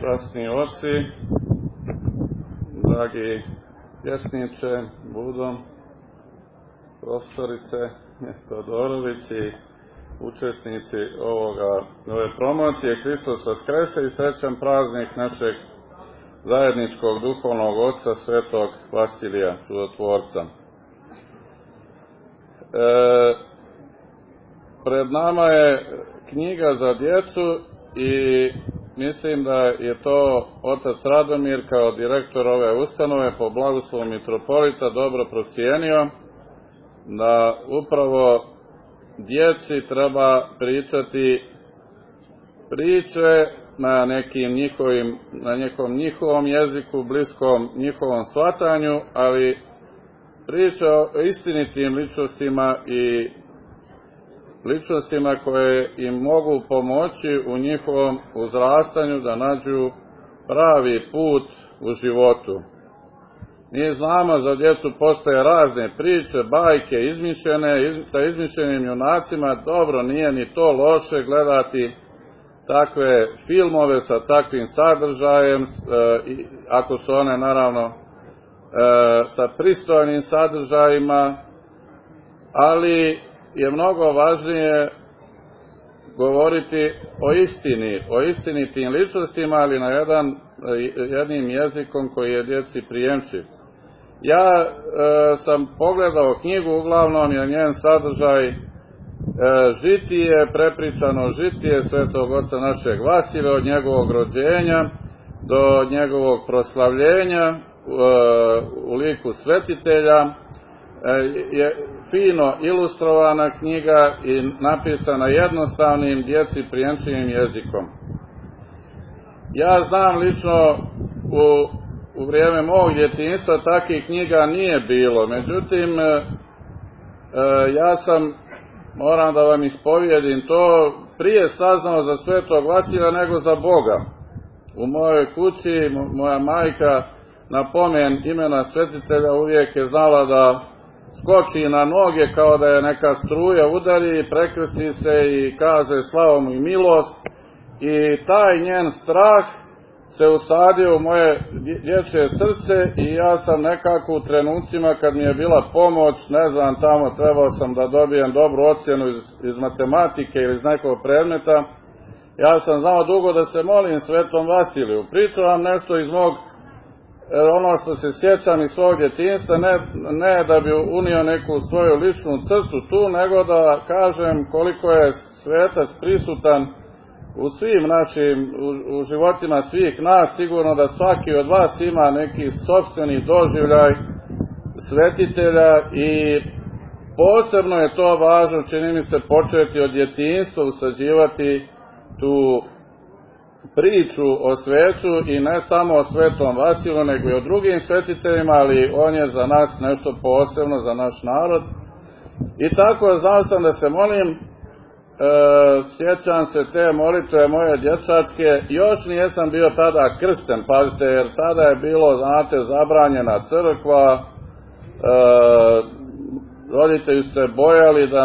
časni oci, dragi pjesniče, Budo, profesorice Todorović i učesnici ove promocije Hristos Vaskrese i srećan praznik našeg zajedničkog duhovnog oca svetog Vasilija Čudotvorca. Pred nama je knjiga za djecu i mislim da je to otac Radomir kao direktor ove ustanove po blagoslovu mitropolita dobro procijenio da upravo djeci treba pričati priče na nekom njihovom jeziku, bliskom njihovom shvatanju, ali priče o istinitim ličnostima i ličnostima koje im mogu pomoći u njihovom uzrastanju da nađu pravi put u životu. Mi znamo za djecu postoje razne priče, bajke, izmišljene, sa izmišljenim junacima. Dobro, nije ni to loše gledati takve filmove sa takvim sadržajem, ako su one naravno sa pristojnim sadržajima, ali je mnogo važnije govoriti o istinitim ličnostima, ali na jednim jezikom koji je djeci prijemčiv. Ja sam pogledao knjigu, uglavnom je njen sadržaj žitije, prepričano žitije svetog oca našeg Vasilija od njegovog rođenja do njegovog proslavljenja u liku svetitelja. Je fino ilustrovana knjiga i napisana jednostavnim djeci prijemčivim jezikom. Ja znam lično u vrijeme mog djetinjstva takvih knjiga nije bilo, međutim ja sam, moram da vam ispovijedim to, prije saznao za svetog Vasilija nego za Boga. U mojoj kući moja majka na pomen imena svetitelja uvijek je znala da skoči na noge kao da je neka struja udari, prekrsti se i kaže slava mu i milost, i taj njen strah se usadio u moje dječje srce i ja sam nekako u trenucima kad mi je bila pomoć, ne znam, tamo trebao sam da dobijem dobru ocjenu iz matematike ili iz nekog predmeta, ja sam znao dugo da se molim svetom Vasiliju. Pričam vam nešto iz mog, ono što se sjećam iz svog djetinjstva, ne da bi unio neku svoju ličnu crtu tu, nego da kažem koliko je svetac prisutan u svim našim, u životima svih nas. Sigurno da svaki od vas ima neki sopstveni doživljaj svetitelja i posebno je to važno, čini mi se, početi od djetinjstva, usađivati tu priču o svetu i ne samo o svetom Vasiliju, nego i o drugim svetiteljima, ali on je za nas nešto posebno, za naš narod. I tako znao sam da se molim, sjećam se te molitve moje dječačke, još nijesam bio tada kršten, pazite, jer tada je bilo, znate, zabranjena crkva, roditelji se bojali da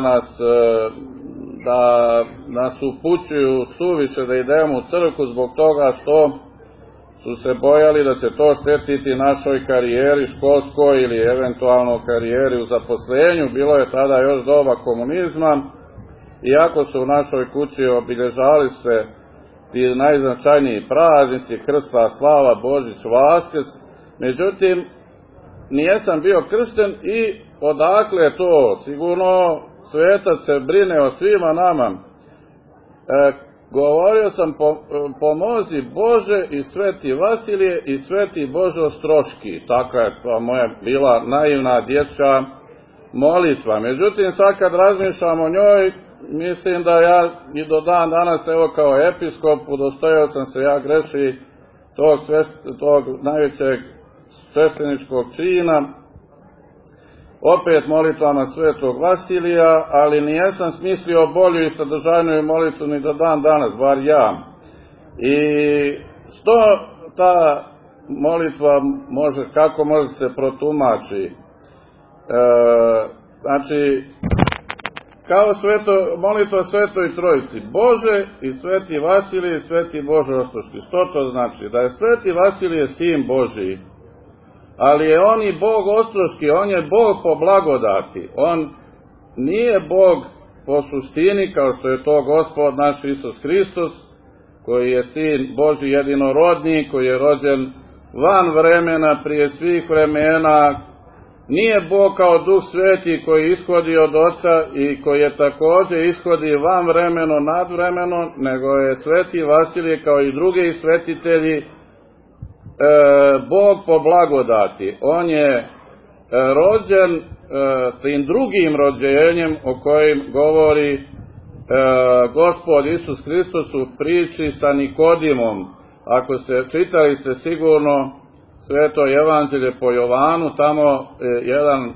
nas upućuju suviše da idemo u crkvu zbog toga što su se bojali da će to štetiti našoj karijeri školskoj ili eventualno karijeri u zaposlenju. Bilo je tada još doba komunizma, iako su u našoj kući obilježavali se ti najznačajniji praznici, Krsta slava, Božić, Vaskrs, međutim nijesam bio kršten i odakle je to? Sigurno svetac se brine o svima nama. Govorio sam, pomozi Bože i sveti Vasilije i sveti Bože Ostroški. Taka je to moja bila naivna dječja molitva. Međutim, sad kad razmišljam o njoj, mislim da ja i do dan danas, evo kao episkop, udostojio sam se ja greši tog najvećeg svešteničkog čina, opet molitvama svetog Vasilija, ali nijesam smislio bolju i sadržajniju molitvu ni do dan danas, bar ja. I što ta molitva može, kako može se protumači? Znači, kao molitva Svetoj Trojici, Bože i Sveti Vasilije i Sveti Bože Ostroški. Što to znači? Da je Sveti Vasilije sin Božiji, ali je on i Bog Ostroški, on je Bog po blagodati. On nije Bog po suštini, kao što je to Gospod naš Isus Hristos, koji je sin Božji jedinorodni, koji je rođen van vremena, prije svih vremena. Nije Bog kao Duh Sveti koji ishodi od Oca i koji je također ishodi van vremeno, nad vremeno, nego je Sveti Vasilije kao i drugi svetitelji Bog po blagodati. On je rođen tim drugim rođenjem o kojem govori Gospod Isus Hristos u priči sa Nikodimom. Ako ste čitali, ste sigurno Sveto evanđelje po Jovanu, tamo jedan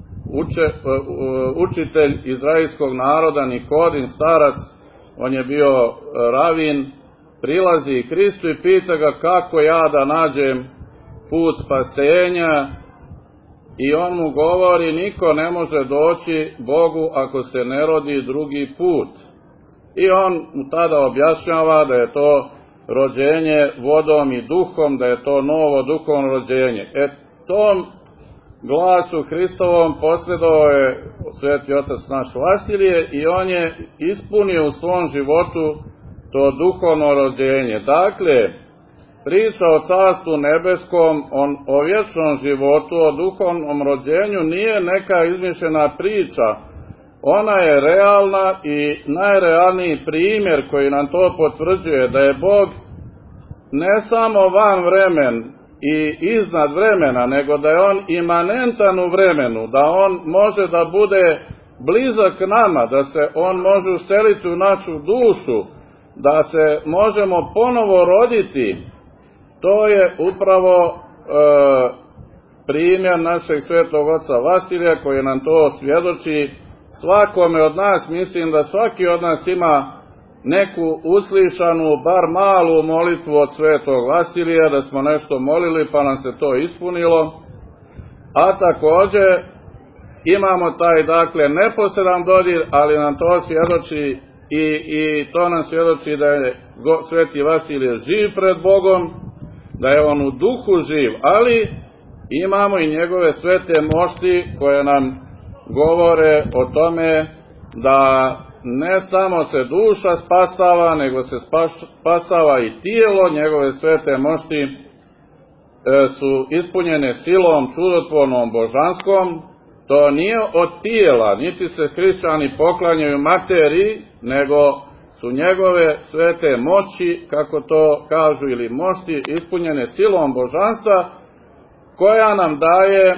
učitelj izraelskog naroda, Nikodim, starac, on je bio ravin, prilazi Hristu i pita ga kako ja da nađem put spasenja, i on mu govori niko ne može doći Bogu ako se ne rodi drugi put. I on mu tada objašnjava da je to rođenje vodom i duhom, da je to novo duhovno rođenje. Tom glasu Hristovom posredovao je Sveti Otac naš Vasilije i on je ispunio u svom životu to duhovno rođenje. Dakle, priča o Carstvu nebeskom, o vječnom životu, o duhovnom rođenju nije neka izmišljena priča. Ona je realna i najrealniji primjer koji nam to potvrđuje, da je Bog ne samo van vremen i iznad vremena, nego da je on imanentan u vremenu, da on može da bude blizak nama, da se on može useliti u našu dušu, da se možemo ponovo roditi. To je upravo primjer našeg svetog oca Vasilija koji nam to svjedoči. Svakome od nas, mislim da svaki od nas ima neku uslišanu, bar malu molitvu od svetog Vasilija, da smo nešto molili pa nam se to ispunilo. A također imamo taj, dakle, neposredan dodir, ali nam to svjedoči i to nam svjedoči da je Sveti Vasilije živ pred Bogom, da je on u duhu živ, ali imamo i njegove svete mošti koje nam govore o tome da ne samo se duša spasava, nego se spasava i tijelo. Njegove svete mošti su ispunjene silom čudotvornom božanskom. To nije od tijela, niti se hrišćani poklanjaju materiji, nego su njegove svete moći, kako to kažu, ili moći ispunjene silom božanstva, koja nam daje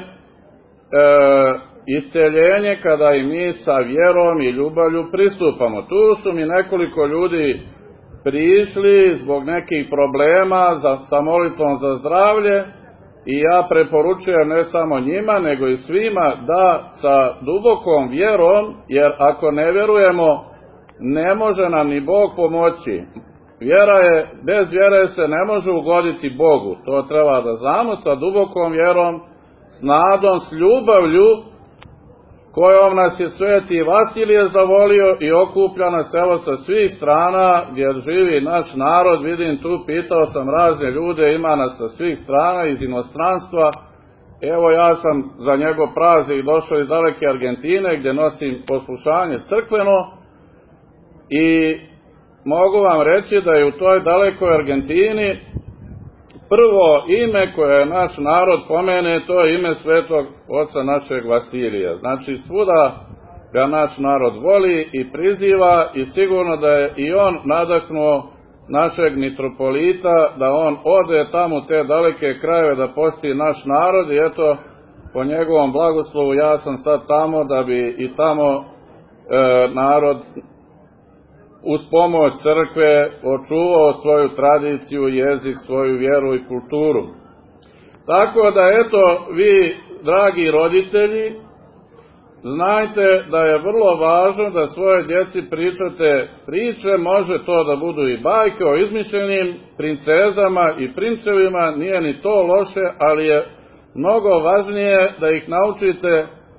isceljenje kada i mi sa vjerom i ljubavlju pristupamo. Tu su mi nekoliko ljudi prišli zbog nekih problema sa molitvom za zdravlje i ja preporučujem ne samo njima, nego i svima da sa dubokom vjerom, jer ako ne vjerujemo, ne može nam ni Bog pomoći. Bez vjere se ne može ugoditi Bogu. To treba da znamo, sa dubokom vjerom, s nadom, s ljubavlju kojom nas je Sveti Vasilije zavolio i okuplja nas evo sa svih strana gdje živi naš narod. Vidim tu, pitao sam razne ljude, ima nas sa svih strana, iz inostranstva. Evo ja sam za njegov praznik došao iz daleke Argentine gdje nosim poslušanje crkveno i mogu vam reći da je u toj dalekoj Argentini prvo ime koje naš narod pomene, to je ime svetog oca našeg Vasilija. Znači svuda ga naš narod voli i priziva i sigurno da je i on nadahnuo našeg mitropolita da on ode tamo u te daleke krajeve da posjeti naš narod i eto, po njegovom blagoslovu ja sam sad tamo da bi i tamo narod uz pomoć crkve očuvao svoju tradiciju, jezik, svoju vjeru i kulturu. Tako da eto, vi dragi roditelji, znajte da je vrlo važno da svoje djeci pričate priče, može to da budu i bajke o izmišljenim princezama i princevima, nije ni to loše, ali je mnogo važnije da ih naučite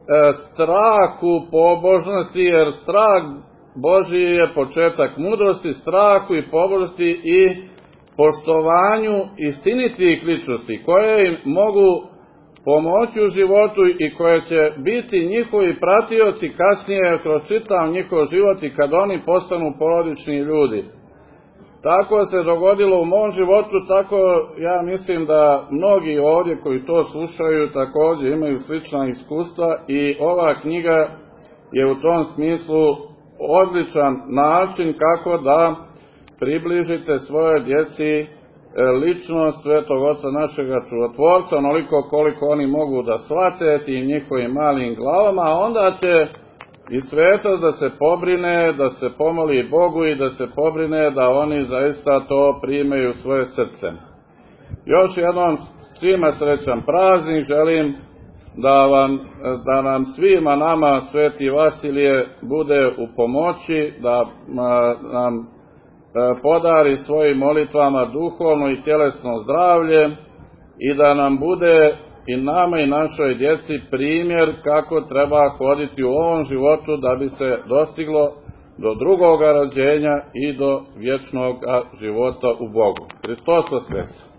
strahu pobožnosti, jer strah Božji je početak mudrosti, strahu i pobožnosti i poštovanju istinitih ličnosti, koje im mogu pomoći u životu i koje će biti njihovi pratioci kasnije kroz čitav njihov život i kad oni postanu porodični ljudi. Tako se dogodilo u mom životu, tako ja mislim da mnogi ovdje koji to slušaju također imaju slična iskustva i ova knjiga je u tom smislu odličan način kako da približite svoje djeci ličnost Svetog Oca našega Čudotvorca, onoliko koliko oni mogu da shvate tim njihovim malim glavama, a onda će i svetac da se pobrine, da se pomoli Bogu i da se pobrine da oni zaista to primaju u svoje srce. Još jednom svima srećan praznik, želim da nam svima nama Sveti Vasilije bude u pomoći, da nam podari svojim molitvama duhovno i tjelesno zdravlje i da nam bude i nama i našoj djeci primjer kako treba hoditi u ovom životu da bi se dostiglo do drugoga rođenja i do vječnog života u Bogu. Hristos Voskres!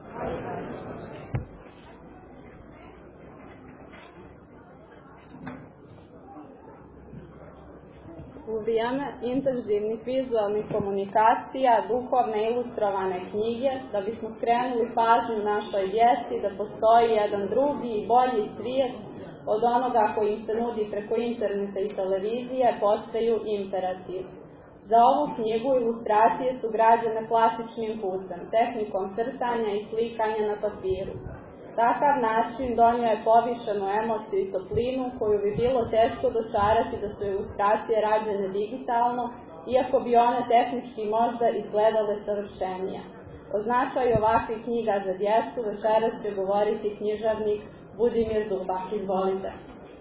U vrijeme intenzivnih vizualnih komunikacija, duhovne ilustrovane knjige, da bismo skrenuli pažnju našoj djeci da postoji jedan drugi i bolji svijet od onoga koji im se nudi preko interneta i televizije, postaju imperativ. Za ovu knjigu ilustracije su građene klasičnim putem, tehnikom crtanja i slikanja na papiru. Takav način donio je povišenu emociju i toplinu koju bi bilo teško dočarati da su ilustracije rađene digitalno, iako bi one tehnički možda izgledale savršenije. O značaju ovakvih knjiga za djecu večeras će govoriti književnik Budimir Dubak. Izvolite.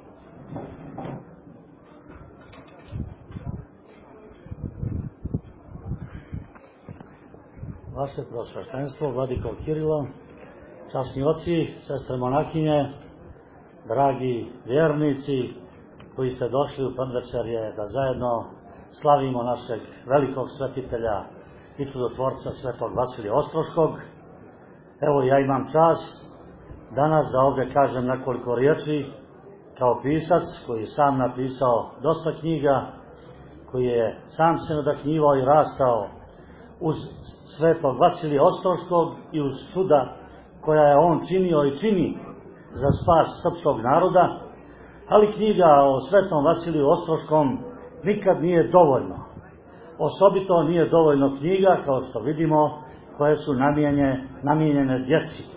Vaše prosveštenstvo, vladiko Kirilo, časni oci, sestre monahinje, dragi vjernici koji ste došli u predvečerje da zajedno slavimo našeg velikog svetitelja i čudotvorca Svetog Vasilija Ostroškog. Evo, ja imam čast danas da ovdje kažem nekoliko riječi kao pisac koji je sam napisao dosta knjiga, koji je sam se nadahnjivao i rastao uz Svetog Vasilija Ostroškog i uz čuda koja je on činio i čini za spas srpskog naroda, ali knjiga o Svetom Vasiliju Ostroškom nikad nije dovoljno. Osobito nije dovoljno knjiga, kao što vidimo, koje su namijenjene djeci.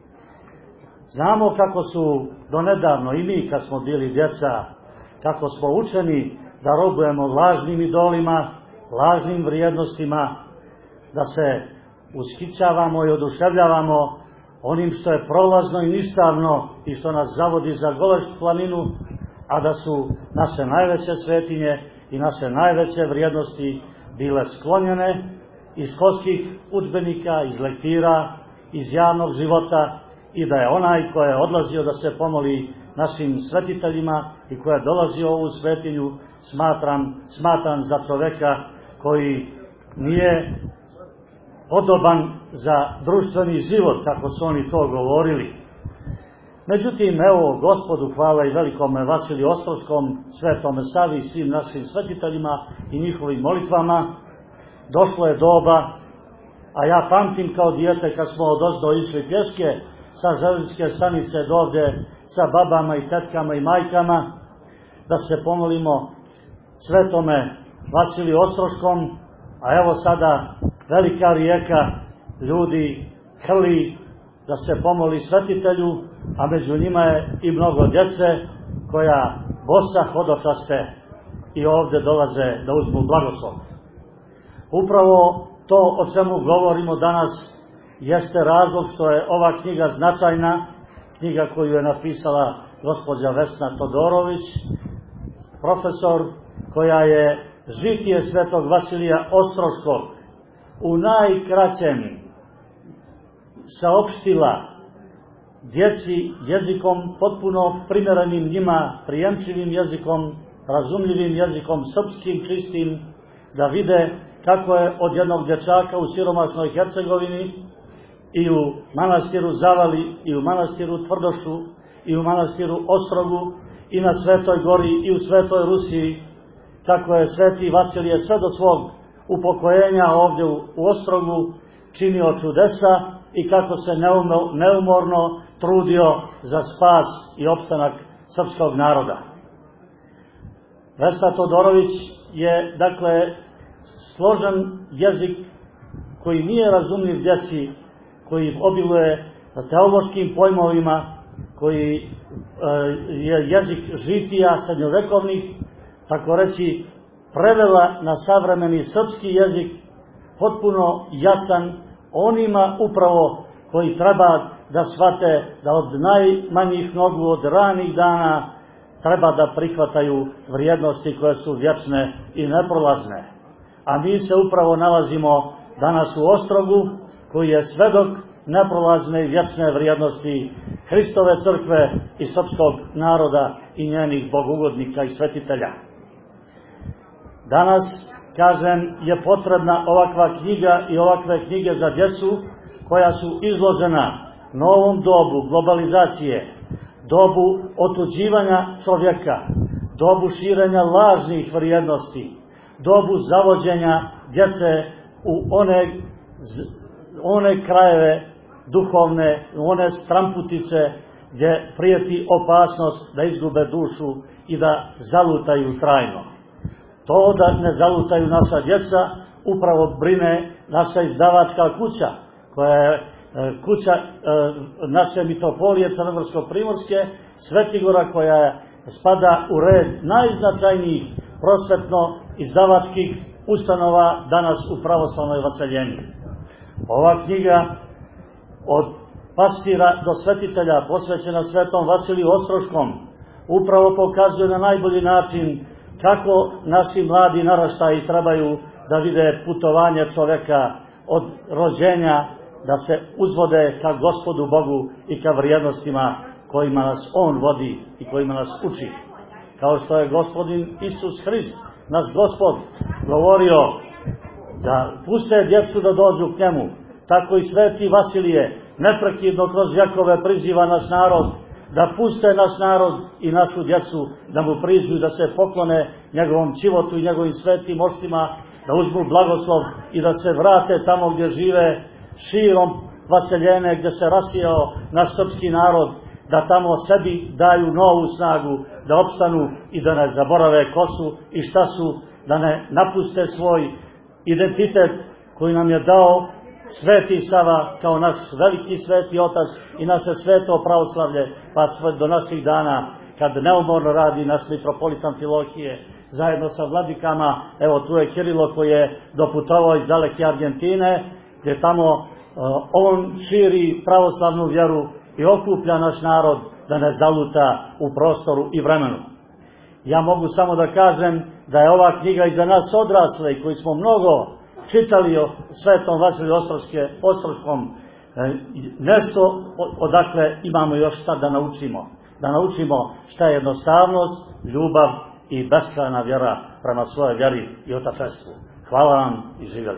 Znamo kako su donedavno i mi, kad smo bili djeca, kako smo učeni da robujemo lažnim idolima, lažnim vrijednostima, da se ushićavamo i oduševljavamo onim što je prolazno i ništavno i što nas zavodi za golešću planinu, a da su naše najveće svetinje i naše najveće vrijednosti bile sklonjene iz školskih udžbenika, iz lektira, iz javnog života, i da je onaj ko je odlazio da se pomoli našim svetiteljima i ko je dolazio u ovu svetinju smatran za čoveka koji nije podoban za društveni život, kako su oni to govorili. Međutim, evo, Gospodu hvala i velikome Vasiliju Ostroškom, Svetome Savi i svim našim svetiteljima i njihovim molitvama, došlo je doba, a ja pamtim kao dijete kad smo odozdo išli pješke sa železničke stanice do ovdje sa babama i tetkama i majkama, da se pomolimo Svetome Vasiliju Ostroškom, a evo sada velika rijeka ljudi hrli da se pomoli svetitelju, a među njima je i mnogo djece koja bosa hodočaste i ovdje dolaze da uzmu blagoslov. Upravo to o čemu govorimo danas jeste razlog što je ova knjiga značajna, knjiga koju je napisala gospođa Vesna Todorović, profesor, koja je žitije Svetog Vasilija Ostroškog u najkraćem saopštila, djeci jezikom potpuno primerenim njima, prijemčivim jezikom, razumljivim jezikom, srpskim, čistim, da vide kako je od jednog dječaka u siromašnoj Hercegovini i u manastiru Zavali i u manastiru Tvrdošu i u manastiru Ostrogu i na Svetoj Gori i u Svetoj Rusiji, kako je sveti Vasilije sve do svog upokojenja ovdje u Ostrogu činio čudesa i kako se neumorno trudio za spas i opstanak srpskog naroda. Vesna Todorović je, dakle, složen jezik koji nije razumljiv djeci, koji obiluje teološkim pojmovima, koji je jezik žitija srednjovekovnih, tako reći, prevela na savremeni srpski jezik, potpuno jasan onima upravo koji treba da shvate da od najmanjih nogu, od ranih dana, treba da prihvataju vrijednosti koje su vječne i neprolazne. A mi se upravo nalazimo danas u Ostrogu, koji je svedok neprolazne i vječne vrijednosti Hristove crkve i srpskog naroda i njenih bogugodnika i svetitelja. Danas, kažem, je potrebna ovakva knjiga i ovakve knjige za djecu koja su izložena novom dobu globalizacije, dobu otuđivanja čovjeka, dobu širenja lažnih vrijednosti, dobu zavođenja djece u one krajeve duhovne, u one stramputice gdje prijeti opasnost da izgube dušu i da zalutaju trajno. To da ne zalutaju naša djeca upravo brine naša izdavačka kuća, koja je kuća naše mitropolije Crnogorsko-primorske, Svetigora, koja spada u red najznačajnijih prosvetno-izdavačkih ustanova danas u pravoslavnoj vaseljenju. Ova knjiga od pastira do svetitelja, posvećena svetom Vasiliju Ostroškom, upravo pokazuje na najbolji način kako naši mladi naraštaji trebaju da vide putovanje čovjeka od rođenja, da se uzvode ka Gospodu Bogu i ka vrijednostima kojima nas On vodi i kojima nas uči. Kao što je Gospodin Isus Hrist, naš Gospod, govorio da puste djecu da dođu k njemu, tako i sveti Vasilije neprekidno kroz vjekove priziva naš narod da puste naš narod i našu djecu, da mu priđu, da se poklone njegovom životu i njegovim svetim moštima, da uzmu blagoslov i da se vrate tamo gdje žive širom vaseljene, gdje se rasijao naš srpski narod, da tamo sebi daju novu snagu, da opstanu i da ne zaborave ko su i šta su, da ne napuste svoj identitet koji nam je dao Sveti Sava kao naš veliki sveti otac i naše sveto pravoslavlje, pa sve do naših dana, kad neumorno radi naš mitropolit Amfilohije zajedno sa vladikama. Evo, tu je Kirilo koji je doputovao iz daleke Argentine, gdje tamo on širi pravoslavnu vjeru i okuplja naš narod da ne zaluta u prostoru i vremenu. Ja mogu samo da kažem da je ova knjiga i za nas odrasle, koji smo mnogo čitali o svetom Vasiliju Ostroškom, nešto odakle imamo još šta da naučimo. Da naučimo šta je jednostavnost, ljubav i beskrajna vjera prema svojoj vjeri i otečestvu. Hvala vam i živjeli.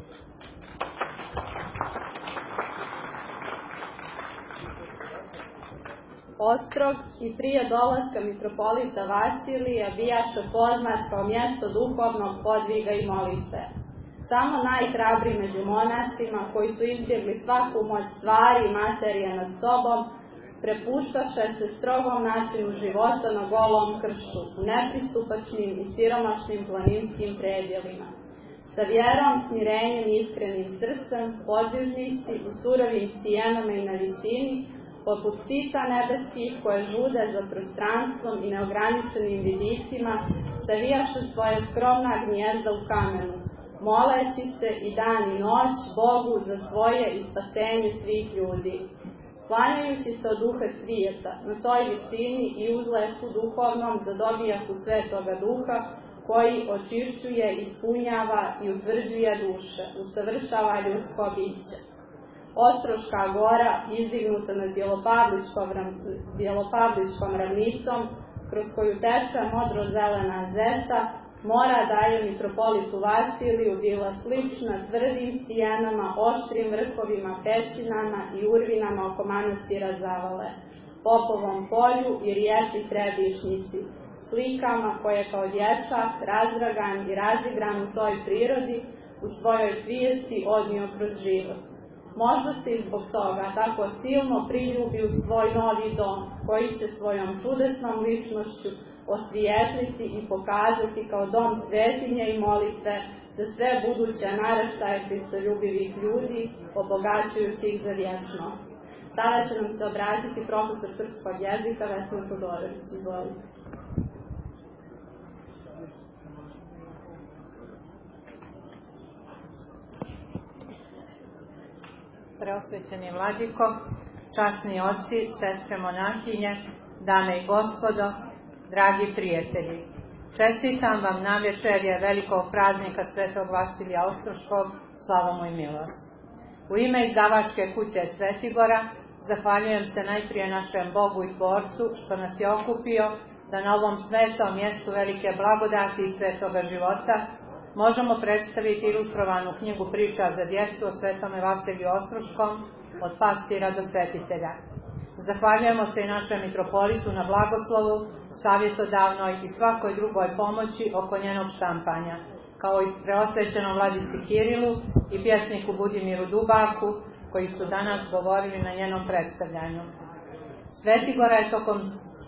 Ostrog i prije dolaska mitropolita Vasilija bijaše poznat kao mjesto duhovnog podviga i molitve. Samo najhrabri među monasima, koji su izbjegli svaku moć stvari i materije nad sobom, prepuštaše se strogom načinu života na golom kršu, u nepristupačnim i siromašnim planinskim predjelima. Sa vjerom, smirenjem i iskrenim srcem, podvižnici u surovim stijenama i na visini, poput ptica nebeskih koje žude za prostranstvom i neograničenim vidicima, savijaše svoje skromna gnjezda u kamenu, moleći se i dan i noć Bogu za svoje i spasenje svih ljudi. Sklanjajući se od duha svijeta, na toj visini i uzletu duhovnom zadobijahu Svetoga Duha, koji očišćuje, ispunjava i utvrđuje duše, usavršava ljudsko biće. Ostroška gora, izdignuta nad Bjelopavličkom ravnicom, kroz koju teče modro-zelena zeta, mora da je mitropolitu Vasiliju bila slična tvrdim stijenama, oštrim vrhovima, pećinama i urvinama oko manastira Zavale, Popovom polju i rijeci Trebišnjici, slikama koje kao dječak, razdragan i razigran u toj prirodi, u svojoj svijesti odnio kroz život. Možda se i zbog toga tako silno priljubi u svoj novi dom, koji će svojom čudesnom ličnošću osvijetliti i pokazati kao dom svetinje i molitve za sve buduće naraštaje hristoljubivih ljudi, obogaćujući ih za vječnost. Sada će nam se obratiti profesor srpskog jezika Vesna Todorović. Izvolite. Preosvećeni vladiko, časni oci, sestre monahinje, dame i gospodo, dragi prijatelji. Čestitam vam navečerje velikog praznika Svetog Vasilija Ostroškog, slava mu i milost. U ime izdavačke kuće Svetigora zahvaljujem se najprije našem Bogu i Tvorcu što nas je okupio da na ovom svetom mjestu velike blagodati i svetoga života možemo predstaviti ilustrovanu knjigu priča za djecu o Svetome Vasiliju Ostroškom, od pastira do svetitelja. Zahvaljujemo se i našem mitropolitu na blagoslovu, savjetodavnoj i svakoj drugoj pomoći oko njenog štampanja, kao i preosvećenom vladici Kirilu i pjesniku Budimiru Dubaku, koji su danas govorili na njenom predstavljanju. Svetigora je tokom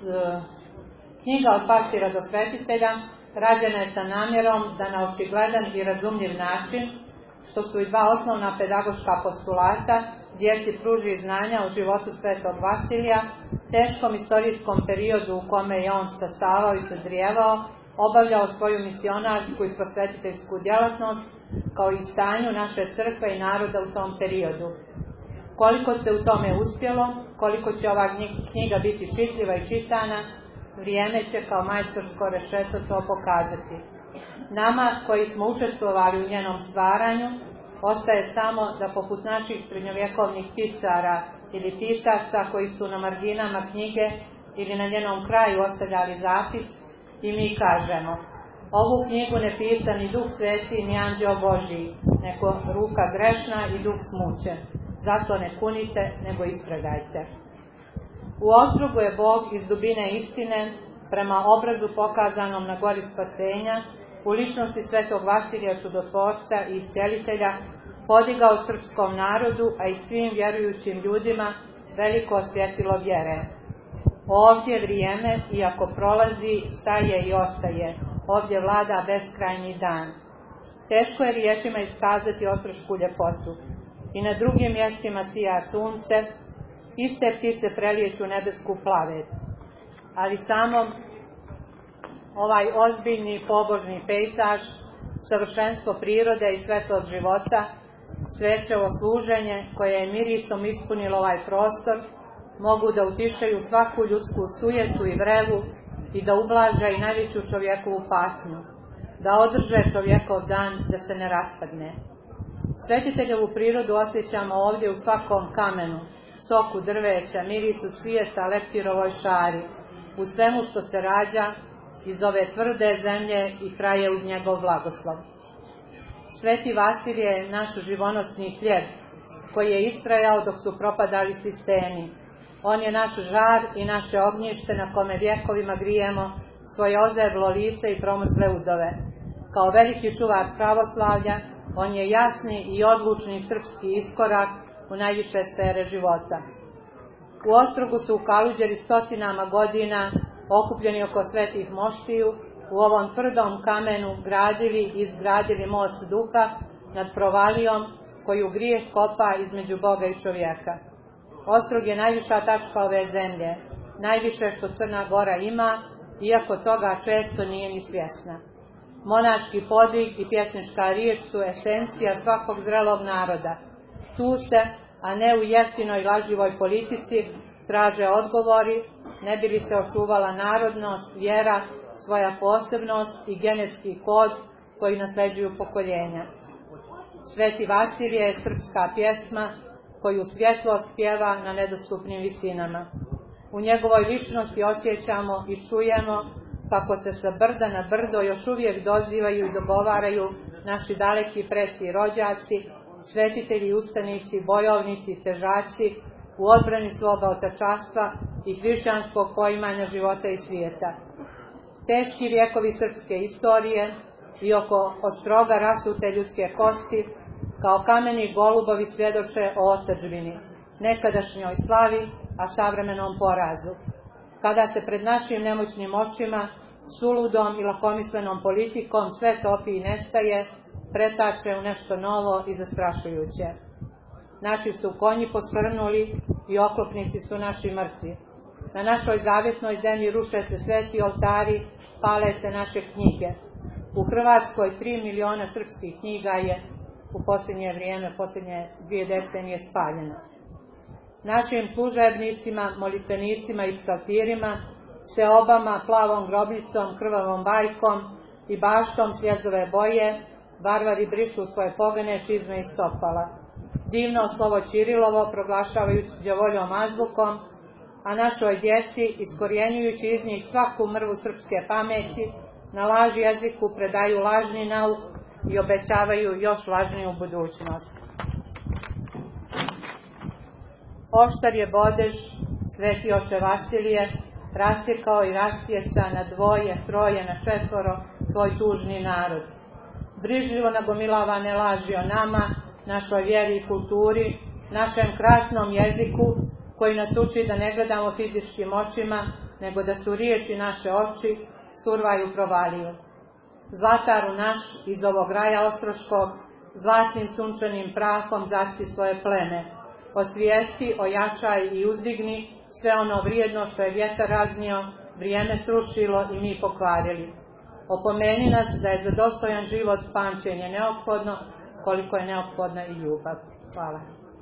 knjiga od pastira do svetitelja rađena je sa namjerom da na očigledan i razumljiv način, što su i dva osnovna pedagoška postulata, djeci pruži znanja o životu Svetog Vasilija, teškom istorijskom periodu u kome je on stasavao i sazrijevao, obavljao svoju misionarsku i prosvetiteljsku djelatnost, kao i stanju naše crkve i naroda u tom periodu. Koliko se u tome uspjelo, koliko će ova knjiga biti čitljiva i čitana, vrijeme će kao majstorsko rešeto to pokazati. Nama koji smo učestvovali u njenom stvaranju, ostaje samo da poput naših srednjovjekovnih pisara ili pisaca koji su na marginama knjige ili na njenom kraju ostavljali zapis, i mi kažemo: ovu knjigu ne pisa ni Duh Sveti ni Anđeo Božji, nego ruka grešna i duh smućen. Zato ne kunite, nego istragajte. U Ostrogu je Bog iz dubine istine, prema obrazu pokazanom na gori spasenja, u ličnosti Svetog Vasilija Čudotvorca i Iscelitelja, podigao srpskom narodu, a i svim vjerujućim ljudima, veliko svjetilo vjere. Ovdje vrijeme, iako prolazi, staje i ostaje. Ovdje vlada beskrajni dan. Teško je riječima iskazati ostrošku ljepotu. I na drugim mjestima sija sunce, iste ptice prelijeću nebesku plavet. Ali samo ovaj ozbiljni pobožni pejzaž, savršenstvo prirode i svetog života, svećevo služenje koje je mirisom ispunilo ovaj prostor, mogu da utišaju svaku ljudsku sujetu i vrelu i da ublaže i najveću čovjekovu patnju, da održe čovjekov dan da se ne raspadne. Svetiteljevu prirodu osjećamo ovdje u svakom kamenu, soku drveća, mirisu cvijeta, leptirovoj šari, u svemu što se rađa iz ove tvrde zemlje i traje uz njegov blagoslov. Sveti Vasilije je naš živonosni hljeb, koji je istrajao dok su propadali sistemi. On je naš žar i naše ognjište na kome vjekovima grijemo svoje ozeblo lice i promrzle udove. Kao veliki čuvar pravoslavlja, on je jasni i odlučni srpski iskorak u najviše sfere života. U Ostrogu su u Kaluđeri stotinama godina, okupljeni oko svetih moštiju, u ovom tvrdom kamenu gradili i izgradili most duha nad provalijom koju grijeh kopa između Boga i čovjeka. Ostrog je najviša tačka ove zemlje, najviše što Crna Gora ima, iako toga često nije ni svjesna. Monaški podvig i pjesnička riječ su esencija svakog zrelog naroda. Tu se, a ne u jeftinoj lažljivoj politici, traže odgovori, ne bi li se očuvala narodnost, vjera, svoja posebnost i genetski kod koji nasljeđuju pokoljenja. Sveti Vasilije je srpska pjesma koju svjetlost pjeva na nedostupnim visinama. U njegovoj ličnosti osjećamo i čujemo kako se sa brda na brdo još uvijek dozivaju i dogovaraju naši daleki preci i rođaci, svetitelji, ustanici, bojovnici i težaci u odbrani svoga otačanstva i hrišćanskog poimanja života i svijeta. Teški vjekovi srpske istorije i oko ostroga rasute ljudske kosti kao kameni golubovi svjedoče o otadžbini, nekadašnjoj slavi, a savremenom porazu. Kada se pred našim nemoćnim očima, suludom i lakomislenom politikom sve topi i nestaje, pretače u nešto novo i zastrašujuće. Naši su konji posrnuli i oklopnici su naši mrtvi. Na našoj zavjetnoj zemlji ruše se sveti oltari, pale se naše knjige. U Hrvatskoj 3 miliona srpskih knjiga je u posljednje vrijeme, posljednje 2 decenije spaljeno. Našim služebnicima, molitvenicima i psaltirima, seobama, plavom grobnicom, krvavom bajkom i baštom sljezove boje, varvari brišu svoje pogane, čizme i stopala. Divno slovo Ćirilovo proglašavajući đavoljom azbukom, a našoj djeci, iskorjenjujući iz njih svaku mrvu srpske pameti, na laž jeziku predaju lažni nauk i obećavaju još lažniju budućnost. Oštar je bodež, sveti oče Vasilije, rasjekao i rasjeca na 2, 3, na 4 tvoj tužni narod. Brižljivo nagomilavane laži o nama, našoj vjeri i kulturi, našem krasnom jeziku, koji nas uči da ne gledamo fizičkim očima, nego da su riječi naše oči, survaju provaliju. Zlataru naš iz ovog raja ostroškog, zlatnim sunčanim prahom zaspi svoje pleme. Osvijesti, ojačaj i uzdigni sve ono vrijedno što je vjetar raznio, vrijeme srušilo i mi pokvarili. Opomeni nas da je za dostojan život pamćenje neophodno, koliko je neophodna i ljubav. Hvala.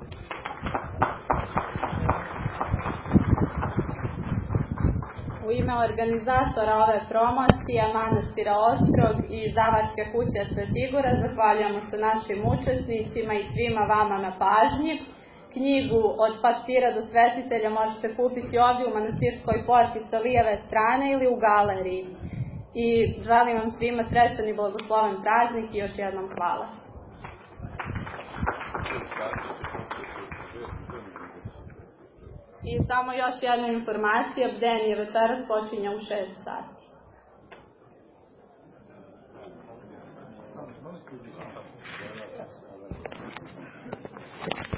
U ime organizatora ove promocije, Manastira Ostrog i Izdavačke kuće Svetigora, zahvaljujemo se našim učesnicima i svima vama na pažnji. Knjigu Od pastira do svetitelja možete kupiti ovdje u manastirskoj porti sa lijeve strane ili u galeriji. I želim vam svima srećan i blagosloven praznik i još jednom hvala. I samo još jedna informacija, bdenje večeras počinje u 6 sati.